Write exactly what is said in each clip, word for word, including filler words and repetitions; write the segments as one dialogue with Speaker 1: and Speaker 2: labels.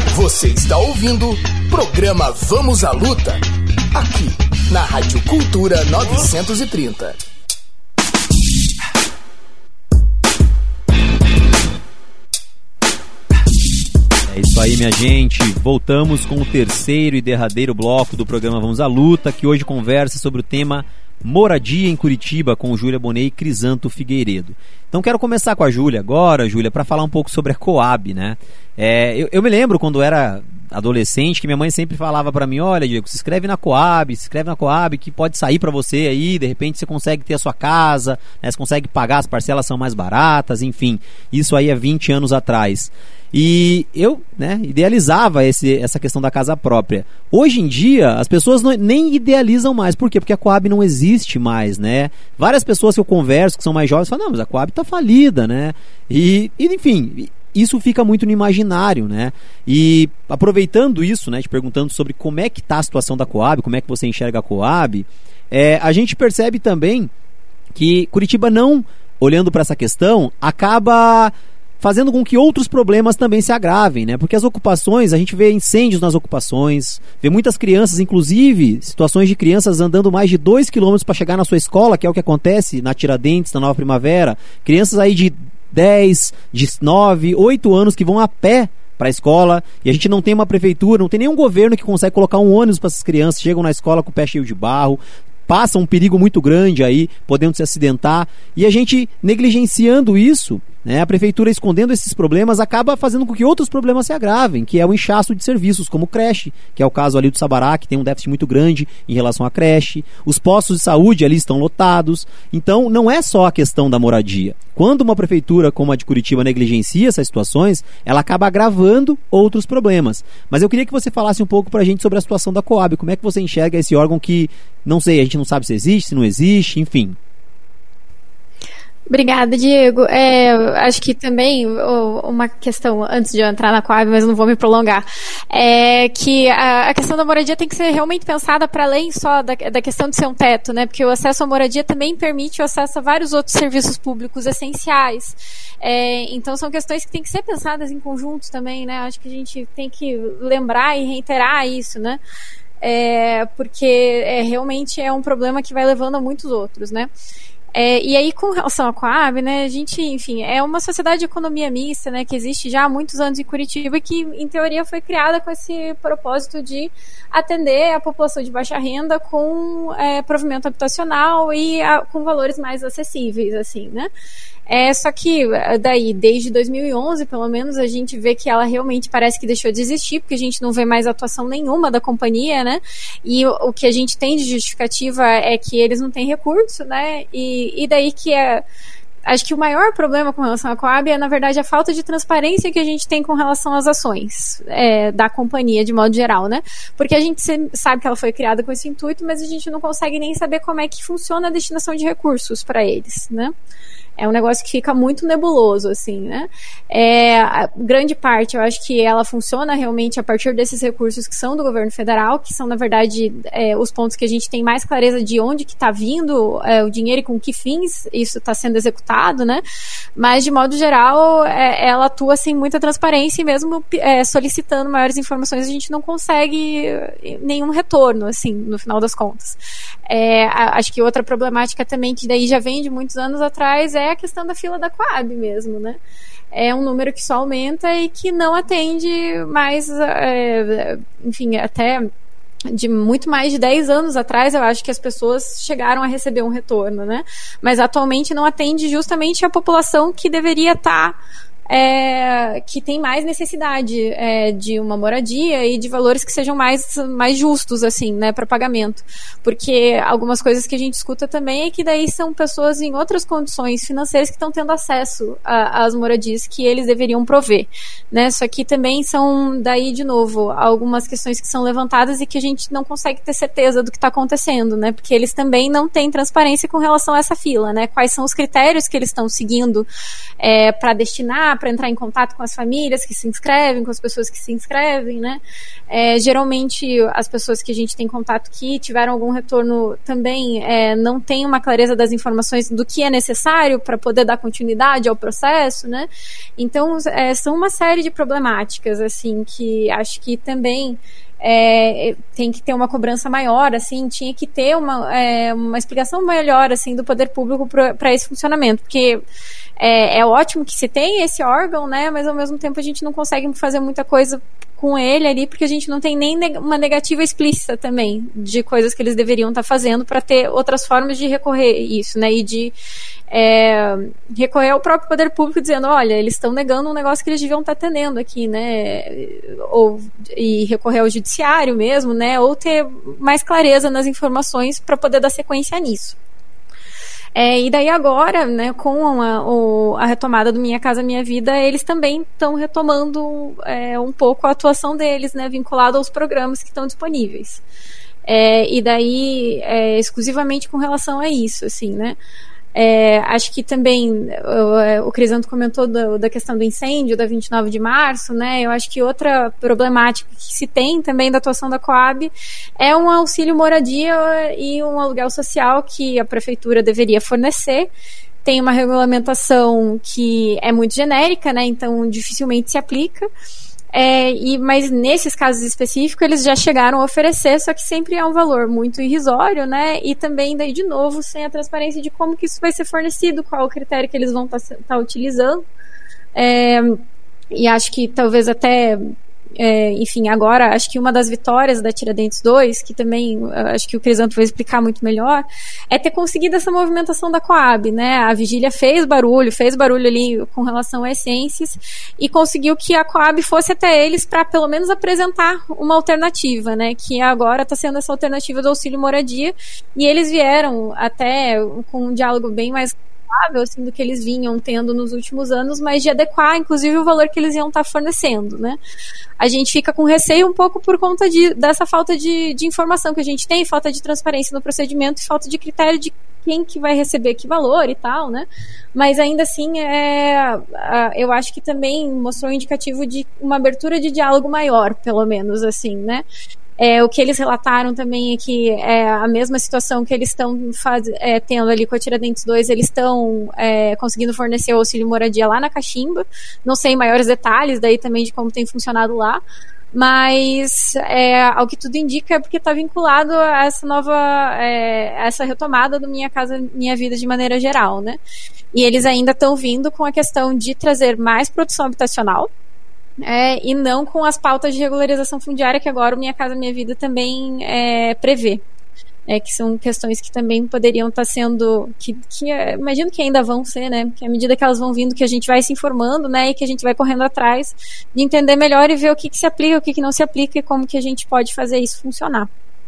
Speaker 1: Você está ouvindo o programa Vamos à Luta, aqui na Rádio Cultura novecentos e trinta.
Speaker 2: É isso aí, minha gente. Voltamos com o terceiro e derradeiro bloco do programa Vamos à Luta, que hoje conversa sobre o tema moradia em Curitiba com Júlia Bonet e Crisanto Figueiredo. Então quero começar com a Júlia agora, Júlia, para falar um pouco sobre a Coab, né? É, eu, eu me lembro quando eu era adolescente que minha mãe sempre falava para mim: olha, Diego, se inscreve na Coab, se inscreve na Coab que pode sair para você aí, de repente você consegue ter a sua casa, né? Você consegue pagar, as parcelas são mais baratas, enfim, isso aí há vinte anos atrás. E eu, né, idealizava esse, essa questão da casa própria. Hoje em dia, as pessoas não, nem idealizam mais. Por quê? Porque a Coab não existe mais, né? Várias pessoas que eu converso, que são mais jovens, falam: não, mas a Coab tá falida, né? E, e enfim, isso fica muito no imaginário, né? E aproveitando isso, né, te perguntando sobre como é que tá a situação da Coab, como é que você enxerga a Coab, é, a gente percebe também que Curitiba não, olhando para essa questão, acaba fazendo com que outros problemas também se agravem, né? Porque as ocupações, a gente vê incêndios nas ocupações, vê muitas crianças, inclusive situações de crianças andando mais de dois quilômetros para chegar na sua escola, que é o que acontece na Tiradentes, na Nova Primavera. Crianças aí de dez, de nove, oito anos que vão a pé para a escola, e a gente não tem uma prefeitura, não tem nenhum governo que consegue colocar um ônibus para essas crianças, chegam na escola com o pé cheio de barro, passam um perigo muito grande aí, podendo se acidentar, e a gente negligenciando isso, né, a prefeitura escondendo esses problemas, acaba fazendo com que outros problemas se agravem, que é o inchaço de serviços, como creche, que é o caso ali do Sabará, que tem um déficit muito grande em relação à creche, os postos de saúde ali estão lotados. Então não é só a questão da moradia. Quando uma prefeitura como a de Curitiba negligencia essas situações, ela acaba agravando outros problemas. Mas eu queria que você falasse um pouco pra gente sobre a situação da Coab, como é que você enxerga esse órgão que, não sei, a gente não sabe se existe, se não existe, enfim.
Speaker 3: Obrigada, Diego. É, acho que também uma questão, antes de eu entrar na Coab, mas não vou me prolongar, é que a, a questão da moradia tem que ser realmente pensada para além só da, da questão de ser um teto, né? Porque o acesso à moradia também permite o acesso a vários outros serviços públicos essenciais. É, então são questões que têm que ser pensadas em conjunto também, né? Acho que a gente tem que lembrar e reiterar isso, né? É, porque é, realmente é um problema que vai levando a muitos outros, né? É, e aí, com relação à Coab, né, a gente, enfim, é uma sociedade de economia mista, né, que existe já há muitos anos em Curitiba e que, em teoria, foi criada com esse propósito de atender a população de baixa renda com é, provimento habitacional e a, com valores mais acessíveis, assim, né. É, só que daí, desde dois mil e onze, pelo menos, a gente vê que ela realmente parece que deixou de existir, porque a gente não vê mais atuação nenhuma da companhia, né? E o, o que a gente tem de justificativa é que eles não têm recurso, né? E, e daí que é... Acho que o maior problema com relação à Coab é, na verdade, a falta de transparência que a gente tem com relação às ações é, da companhia, de modo geral, né? Porque a gente sabe que ela foi criada com esse intuito, mas a gente não consegue nem saber como é que funciona a destinação de recursos para eles, né? É um negócio que fica muito nebuloso, assim, né? É, a grande parte, eu acho que ela funciona realmente a partir desses recursos que são do governo federal, que são, na verdade, é, os pontos que a gente tem mais clareza de onde que está vindo é, o dinheiro e com que fins isso está sendo executado, né? Mas, de modo geral, é, ela atua sem muita transparência e mesmo é, solicitando maiores informações, a gente não consegue nenhum retorno, assim, no final das contas. É, acho que outra problemática também, que daí já vem de muitos anos atrás, é a questão da fila da Coab mesmo, né? É um número que só aumenta e que não atende mais, é, enfim, até de muito mais de dez anos atrás, eu acho que as pessoas chegaram a receber um retorno, né? Mas atualmente não atende justamente a população que deveria estar É, que tem mais necessidade é, de uma moradia e de valores que sejam mais, mais justos, assim, né, para pagamento. Porque algumas coisas que a gente escuta também é que daí são pessoas em outras condições financeiras que estão tendo acesso às moradias que eles deveriam prover, né, só que também são, daí, de novo, algumas questões que são levantadas e que a gente não consegue ter certeza do que está acontecendo, né, porque eles também não têm transparência com relação a essa fila, né, quais são os critérios que eles estão seguindo é, para destinar, para entrar em contato com as famílias que se inscrevem, com as pessoas que se inscrevem, né? É, geralmente as pessoas que a gente tem contato que tiveram algum retorno também é, não tem uma clareza das informações do que é necessário para poder dar continuidade ao processo, né? Então é, são uma série de problemáticas assim que acho que também É, tem que ter uma cobrança maior, assim, tinha que ter uma, é, uma explicação melhor, assim, do poder público para esse funcionamento, porque é, é ótimo que se tem esse órgão, né, mas ao mesmo tempo a gente não consegue fazer muita coisa com ele ali, porque a gente não tem nem neg- uma negativa explícita também de coisas que eles deveriam estar tá fazendo para ter outras formas de recorrer isso, né, e de é, recorrer ao próprio poder público dizendo, olha, eles estão negando um negócio que eles deviam estar tá atendendo aqui, né, ou, e recorrer ao judiciário mesmo, né, ou ter mais clareza nas informações para poder dar sequência nisso. É, e daí agora, né, com a, o, a retomada do Minha Casa Minha Vida, eles também estão retomando é, um pouco a atuação deles, né, vinculado aos programas que estão disponíveis. É, e daí, é, exclusivamente com relação a isso, assim, né. É, acho que também o, o Crisanto comentou do, da questão do incêndio da vinte e nove de março, né? Eu acho que outra problemática que se tem também da atuação da Coab é um auxílio moradia e um aluguel social que a prefeitura deveria fornecer. Tem uma regulamentação que é muito genérica, né? Então dificilmente se aplica. É, e, mas nesses casos específicos eles já chegaram a oferecer, só que sempre é um valor muito irrisório, né? E também daí de novo sem a transparência de como que isso vai ser fornecido, qual o critério que eles vão estar tá, tá utilizando. É, e acho que talvez até É, enfim, agora acho que uma das vitórias da Tiradentes dois, que também acho que o Crisanto vai explicar muito melhor, é ter conseguido essa movimentação da Coab, né? A Vigília fez barulho, fez barulho ali com relação a essências e conseguiu que a Coab fosse até eles para pelo menos apresentar uma alternativa, né? Que agora está sendo essa alternativa do auxílio moradia, e eles vieram até com um diálogo bem mais assim, do que eles vinham tendo nos últimos anos, mas de adequar, inclusive, o valor que eles iam estar fornecendo, né? A gente fica com receio um pouco por conta de, dessa falta de, de informação que a gente tem, falta de transparência no procedimento e falta de critério de quem que vai receber que valor e tal, né? Mas ainda assim, é, eu acho que também mostrou um indicativo de uma abertura de diálogo maior, pelo menos, assim, né? É, o que eles relataram também é que é a mesma situação que eles estão é, tendo ali com a Tiradentes dois, eles estão é, conseguindo fornecer o auxílio moradia lá na Caximba. Não sei maiores detalhes daí também de como tem funcionado lá, mas é, ao que tudo indica é porque está vinculado a essa nova, é, a essa retomada do Minha Casa Minha Vida de maneira geral, né? E eles ainda estão vindo com a questão de trazer mais produção habitacional, É, e não com as pautas de regularização fundiária que agora o Minha Casa Minha Vida também é, prevê, é, que são questões que também poderiam estar sendo, que, que é, imagino que ainda vão ser, né, que à medida que elas vão vindo, que a gente vai se informando, né, e que a gente vai correndo atrás de entender melhor e ver o que, que se aplica, o que, que não se aplica e como que a gente pode fazer isso funcionar.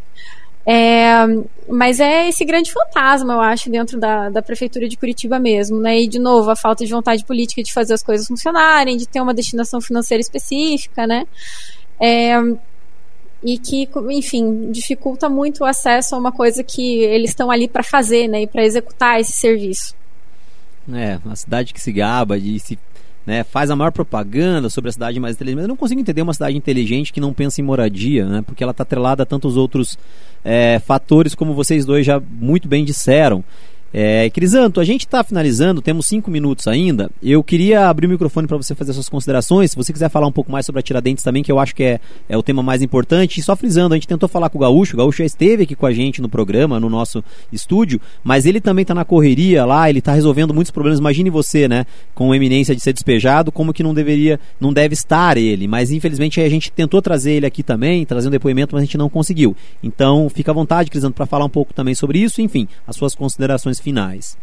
Speaker 3: É, mas é esse grande fantasma, eu acho, dentro da, da Prefeitura de Curitiba mesmo, né? E de novo, a falta de vontade política de fazer as coisas funcionarem, de ter uma destinação financeira específica, né? É, e que, enfim, dificulta muito o acesso a uma coisa que eles estão ali para fazer, né? E para executar esse serviço.
Speaker 2: É, uma cidade que se gaba de se Né, faz a maior propaganda sobre a cidade mais inteligente, mas eu não consigo entender uma cidade inteligente que não pensa em moradia, né, porque ela está atrelada a tantos outros é, fatores, como vocês dois já muito bem disseram. É, Crisanto, a gente está finalizando, temos cinco minutos ainda. Eu queria abrir o microfone para você fazer suas considerações. Se você quiser falar um pouco mais sobre a Tiradentes também, que eu acho que é, é o tema mais importante. E só frisando, a gente tentou falar com o Gaúcho, o Gaúcho já esteve aqui com a gente no programa, no nosso estúdio, mas ele também está na correria lá, ele está resolvendo muitos problemas. Imagine você, né, com a eminência de ser despejado, como que não deveria, não deve estar ele, mas infelizmente a gente tentou trazer ele aqui também, trazer um depoimento, mas a gente não conseguiu. Então fica à vontade, Crisanto, para falar um pouco também sobre isso, enfim, as suas considerações finais.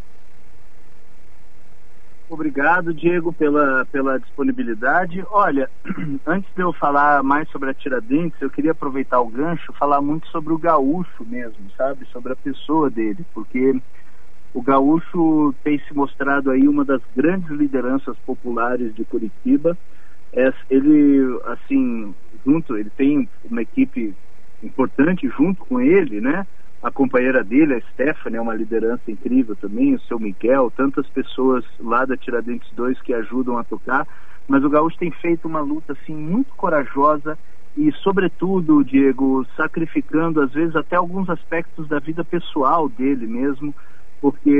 Speaker 4: Obrigado, Diego, pela, pela disponibilidade. Olha, antes de eu falar mais sobre a Tiradentes, eu queria aproveitar o gancho, falar muito sobre o Gaúcho mesmo, sabe? Sobre a pessoa dele, porque o Gaúcho tem se mostrado aí uma das grandes lideranças populares de Curitiba. É, ele, assim, junto, ele tem uma equipe importante junto com ele, né? a companheira dele, a Stephanie, é uma liderança incrível também, o seu Miguel, tantas pessoas lá da Tiradentes dois que ajudam a tocar, mas o Gaúcho tem feito uma luta assim muito corajosa e, sobretudo, Diego, sacrificando às vezes até alguns aspectos da vida pessoal dele mesmo, porque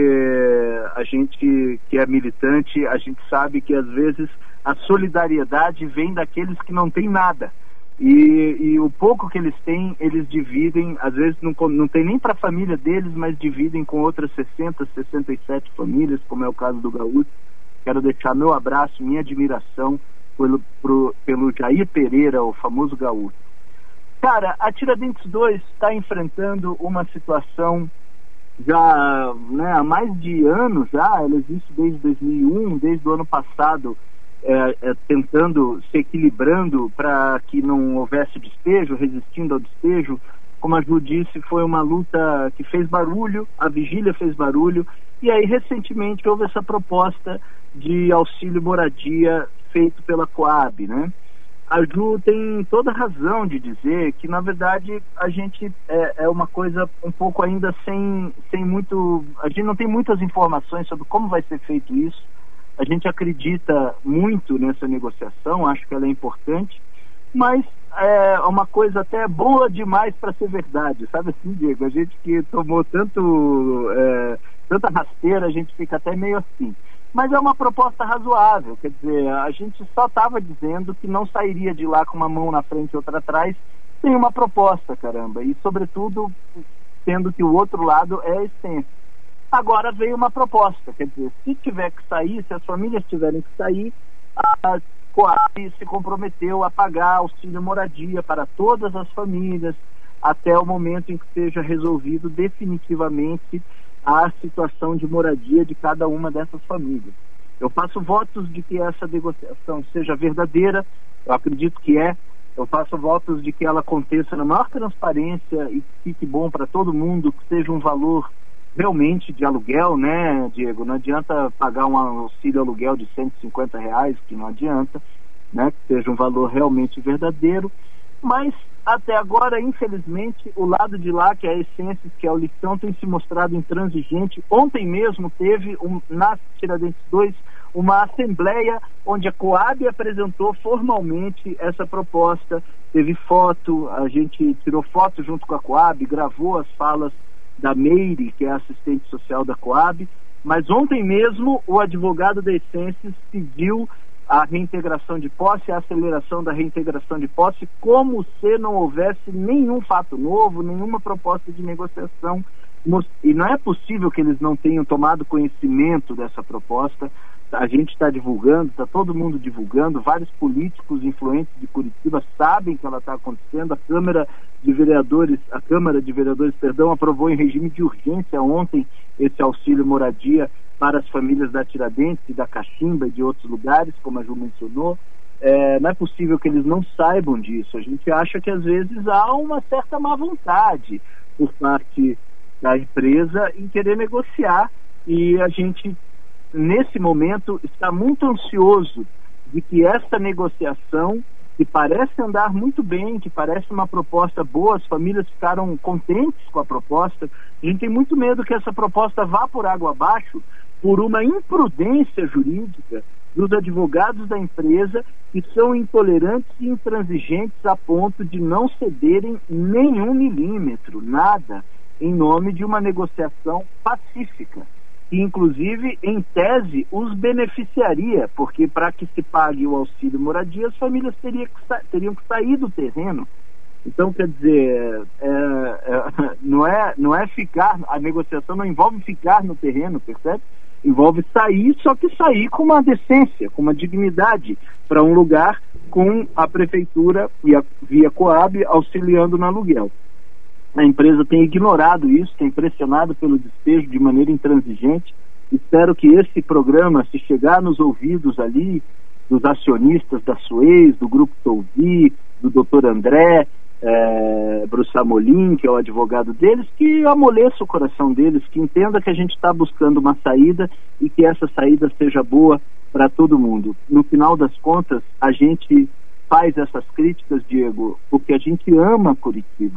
Speaker 4: a gente que é militante, a gente sabe que às vezes a solidariedade vem daqueles que não têm nada. E, e o pouco que eles têm, eles dividem, às vezes não, não tem nem para a família deles, mas dividem com outras sessenta, sessenta e sete famílias, como é o caso do Gaúcho. Quero deixar meu abraço, minha admiração pelo, pro, pelo Jair Pereira, o famoso Gaúcho. Cara, a Tiradentes dois está enfrentando uma situação já, né, há mais de anos já, ela existe desde dois mil e um, desde o ano passado, é, é, tentando, se equilibrando para que não houvesse despejo, resistindo ao despejo. Como a Ju disse, foi uma luta que fez barulho, a vigília fez barulho, e aí recentemente houve essa proposta de auxílio moradia feito pela Coab, né? A Ju tem toda razão de dizer que, na verdade, a gente é, é uma coisa um pouco ainda sem, sem muito... A gente não tem muitas informações sobre como vai ser feito isso. A gente acredita muito nessa negociação, acho que ela é importante, mas é uma coisa até boa demais para ser verdade, sabe assim, Diego? A gente que tomou tanto, é, tanta rasteira, a gente fica até meio assim. Mas é uma proposta razoável, quer dizer, a gente só estava dizendo que não sairia de lá com uma mão na frente e outra atrás, tem uma proposta, caramba, e sobretudo sendo que o outro lado é a essência. Agora veio uma proposta, quer dizer, se tiver que sair, se as famílias tiverem que sair, a Coab se comprometeu a pagar auxílio moradia para todas as famílias até o momento em que seja resolvido definitivamente a situação de moradia de cada uma dessas famílias. Eu faço votos de que essa negociação seja verdadeira, eu acredito que é, eu faço votos de que ela aconteça na maior transparência e que fique bom para todo mundo, que seja um valor realmente de aluguel, né, Diego? Não adianta pagar um auxílio aluguel de cento e cinquenta reais, que não adianta, né, que seja um valor realmente verdadeiro, mas até agora, infelizmente, o lado de lá, que é a Essências, que é o lixão, tem se mostrado intransigente. Ontem mesmo teve, um, na Tiradentes dois, uma assembleia onde a Coab apresentou formalmente essa proposta, teve foto, a gente tirou foto junto com a Coab, gravou as falas da Meire, que é a assistente social da Coab, mas ontem mesmo o advogado da Essências pediu a reintegração de posse, a aceleração da reintegração de posse, como se não houvesse nenhum fato novo, nenhuma proposta de negociação. E não é possível que eles não tenham tomado conhecimento dessa proposta. A gente está divulgando, está todo mundo divulgando, vários políticos influentes de Curitiba sabem que ela está acontecendo. A Câmara de Vereadores, a Câmara de Vereadores, perdão, aprovou em regime de urgência ontem esse auxílio moradia para as famílias da Tiradentes e da Cachimba e de outros lugares, como a Ju mencionou. É, não é possível que eles não saibam disso. A gente acha que às vezes há uma certa má vontade por parte da empresa em querer negociar, e a gente, nesse momento, está muito ansioso de que essa negociação, que parece andar muito bem, que parece uma proposta boa, as famílias ficaram contentes com a proposta, a gente tem muito medo que essa proposta vá por água abaixo por uma imprudência jurídica dos advogados da empresa, que são intolerantes e intransigentes a ponto de não cederem nenhum milímetro, nada, em nome de uma negociação pacífica, que inclusive, em tese, os beneficiaria, porque para que se pague o auxílio moradia, as famílias teriam que, sa- teriam que sair do terreno. Então, quer dizer, é, é, não, é, não é ficar, a negociação não envolve ficar no terreno, percebe? Envolve sair, só que sair com uma decência, com uma dignidade, para um lugar com a prefeitura e a via Coab auxiliando no aluguel. A empresa tem ignorado isso, tem pressionado pelo despejo de maneira intransigente. Espero que esse programa, se chegar nos ouvidos ali dos acionistas da Suez, do Grupo Tolvi, do doutor André, é, Brussamolin, que é o advogado deles, que amoleça o coração deles, que entenda que a gente está buscando uma saída e que essa saída seja boa para todo mundo. No final das contas, a gente faz essas críticas, Diego, porque a gente ama Curitiba.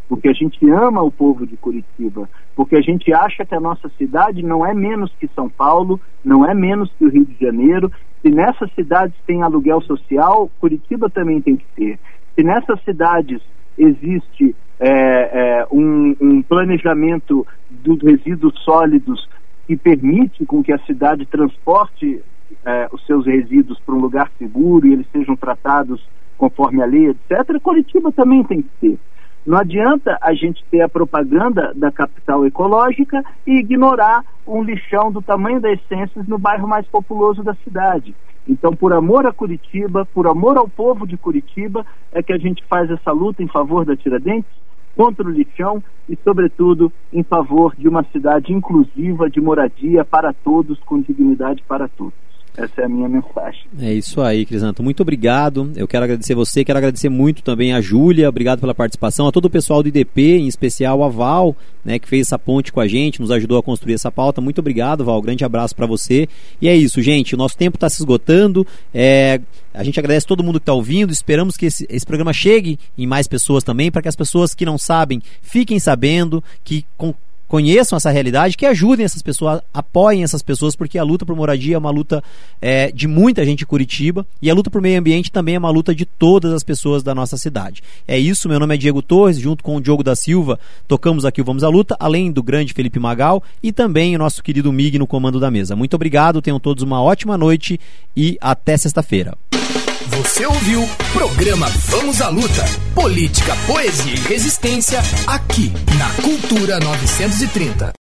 Speaker 4: porque a gente ama o povo de Curitiba, porque a gente acha que a nossa cidade não é menos que São Paulo, não é menos que o Rio de Janeiro. Se nessas cidades tem aluguel social, Curitiba também tem que ter. Se nessas cidades existe é, é, um, um planejamento dos resíduos sólidos que permite com que a cidade transporte é, os seus resíduos para um lugar seguro e eles sejam tratados conforme a lei, etcétera, Curitiba também tem que ter. Não adianta a gente ter a propaganda da capital ecológica e ignorar um lixão do tamanho da Essências no bairro mais populoso da cidade. Então, por amor a Curitiba, por amor ao povo de Curitiba, é que a gente faz essa luta em favor da Tiradentes, contra o lixão e, sobretudo, em favor de uma cidade inclusiva, de moradia para todos, com dignidade para todos. Essa é a minha mensagem.
Speaker 2: É isso aí, Crisanto. Muito obrigado. Eu quero agradecer você, quero agradecer muito também a Júlia, obrigado pela participação, a todo o pessoal do I D P, em especial a Val, né, que fez essa ponte com a gente, nos ajudou a construir essa pauta. Muito obrigado, Val. Grande abraço para você. E é isso, gente. O nosso tempo está se esgotando. É... A gente agradece todo mundo que está ouvindo. Esperamos que esse, esse programa chegue em mais pessoas também, para que as pessoas que não sabem fiquem sabendo, que com conheçam essa realidade, que ajudem essas pessoas, apoiem essas pessoas, porque a luta por moradia é uma luta é, de muita gente em Curitiba, e a luta por meio ambiente também é uma luta de todas as pessoas da nossa cidade. É isso, meu nome é Diego Torres, junto com o Diogo da Silva, tocamos aqui o Vamos à Luta, além do grande Felipe Magal, e também o nosso querido Mig no comando da mesa. Muito obrigado, tenham todos uma ótima noite, e até sexta-feira.
Speaker 1: Você ouviu o programa Vamos à Luta. Política, poesia e resistência aqui na Cultura novecentos e trinta.